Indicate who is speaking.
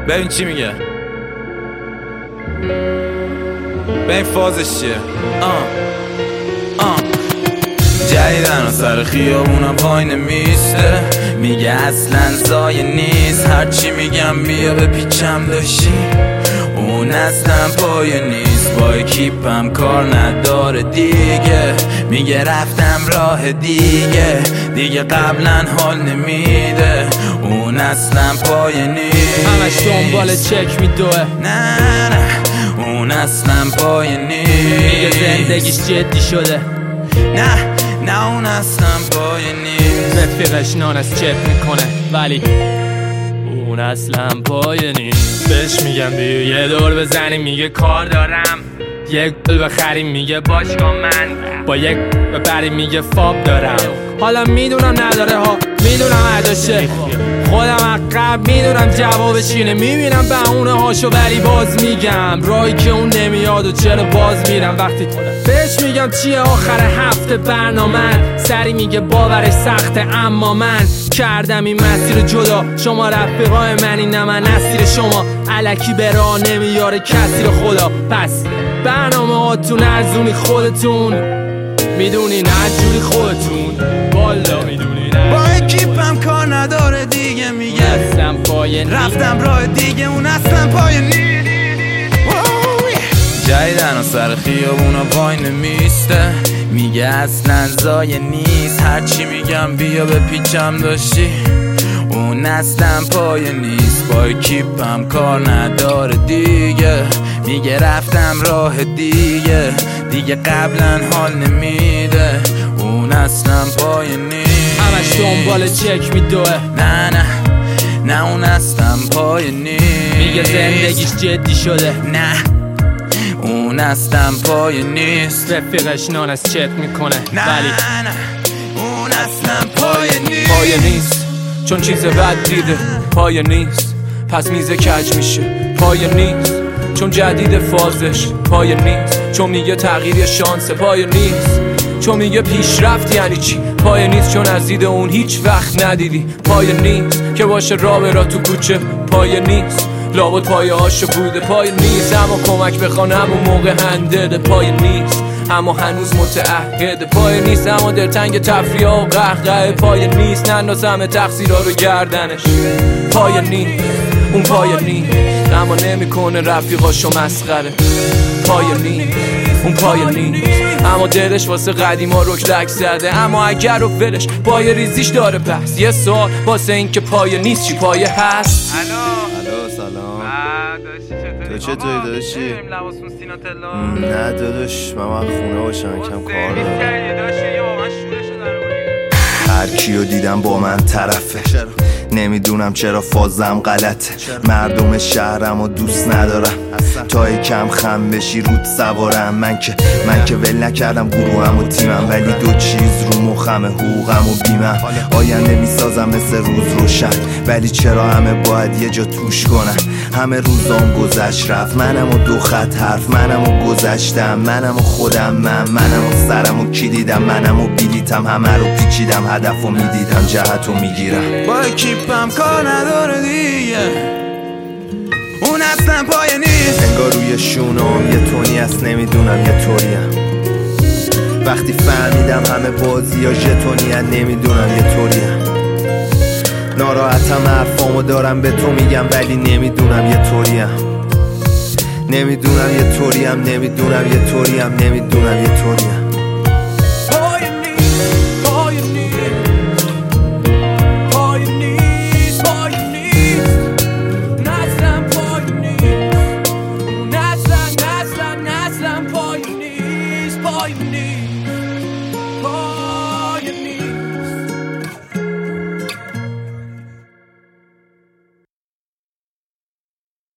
Speaker 1: ببین چی میگه، ببین فازش چیه. جدیدن و سر خیابونم پای نمیسته، میگه اصلا زایه نیست، هرچی میگم بیا به پیچم داشتی، اون اصلا پای نیست، با اکیپم کار نداره دیگه، میگه رفتم راه دیگه قبلا حال نمیده، اون اصلا پای نیست،
Speaker 2: همش دنبال چک میدوه،
Speaker 1: نه اون اصلا پای نیست،
Speaker 2: میگه زندگیش جدی شده،
Speaker 1: نه اون اصلا پای نیست،
Speaker 2: رفیقش نان از چپ میکنه ولی اون اصلا پای نیست. بهش میگم بیا یه دور بزنیم، میگه کار دارم، یک گل بخریم، میگه باشگاه من با یک ببریم، میگه فاب دارم. حالا میدونم نداره ها، میدونم عداشه، خودم عقب میدونم جوابش اینه، میبینم بهونه هاشو ولی باز میگم راهی که اون نمیاد و چرا باز میرم. وقتی بهش میگم چیه آخر هفته برنامه، سری میگه باورش سخته اما من کردم این مسیر جدا، شما رفیقای منی نه من اسیر شما، الکی به راه نمیاره کسی رو خدا، پس برنامه هاتون ارزونی خودتون میدونین هرجوری خودتون، والا میدونین
Speaker 1: با اکیپم کار نداره دیگه، میگه
Speaker 2: اصلا پای
Speaker 1: رفتم راه دیگه، اون اصلا پای نیست. جدیدن و سر خیابونا پای نمیسته، میگه اصلا زایه نیست، هرچی میگم بیا به پیچم داشتی، اون اصلا پای نیست، با اکیپم کار نداره دیگه، میگه رفتم راه دیگه قبلا حال نمیده، اون اصلا پای نیست،
Speaker 2: همش دنبال چک میدوه،
Speaker 1: نه اون اصلا پای نیست،
Speaker 2: میگه زندگیش جدی شده،
Speaker 1: نه اون اصلا پای نیست،
Speaker 2: رفیقش نان از چت میکنه ولی
Speaker 1: اون اصلا
Speaker 3: پای نیست چون چیز بد دیده، پای نیست پس میزه کج میشه، پای نیست چون جدید فازش، پای نیست چون میگه تغییر شانسه، پای نیست چون میگه پیشرفت یعنی چی، پای نیست چون از دید اون هیچ وقت ندیدی، پای نیست که باشه راه برا تو کوچه، پای نیست لابد پایه هاشو بوده، پای نیست اما کمک بخوان همون موقع هندده، پای نیست اما هنوز متعهده، پای نیست اما دلتنگ تفریح و قهقه، پای نیست نندازم تقصیرها رو گردنش، پای نیست اون پای نیست اما نمیکنه رفیقاشو مسخره، پای نیست اون پای نیست اما دلش واسه قدیما رکلک زده، اما اگر رو ولش پای ریزیش داره بس، یه سوال واسه این که پای نیست چی پایه هست؟
Speaker 4: الو سلام تو چطوری داداشی؟ نه داداش من خونه باشم کم کار دارم، هر کیو دیدم با من طرفه، نمیدونم چرا فازم غلطه، مردم شهرم و دوست ندارم، تا کم خم بشی رود سوارم، من که ول نکردم گروهم و تیمم، ولی دو چیز رو مخمه، حقوقم و بیمم، آینده میسازم مثل روز روشن، ولی چرا همه باید یه جا توش کنن، همه روزام گذشت رفت، منم و دو خط حرف، منم و گذشتم، منم و خودم، منم و سرم و کی دیدم، منم و بیلیتم، همه رو پیچیدم، هدف و میدیدم، جهت و میگیرم،
Speaker 1: با اکیپم کار نداره دیگه، اون اصلا پای نیست،
Speaker 4: انگار روی شونام یه تونی هست، نمیدونم یه طوریم، وقتی فهمیدم همه بازی ها ژتونی هست، نمیدونم یه طوریم، ناراحتم حرفامو دارم به تو میگم ولی نمیدونم یه طوریم، نمیدونم یه طوریم، نمیدونم یه طوریم، نمیدونم یه طوریم.
Speaker 3: All you need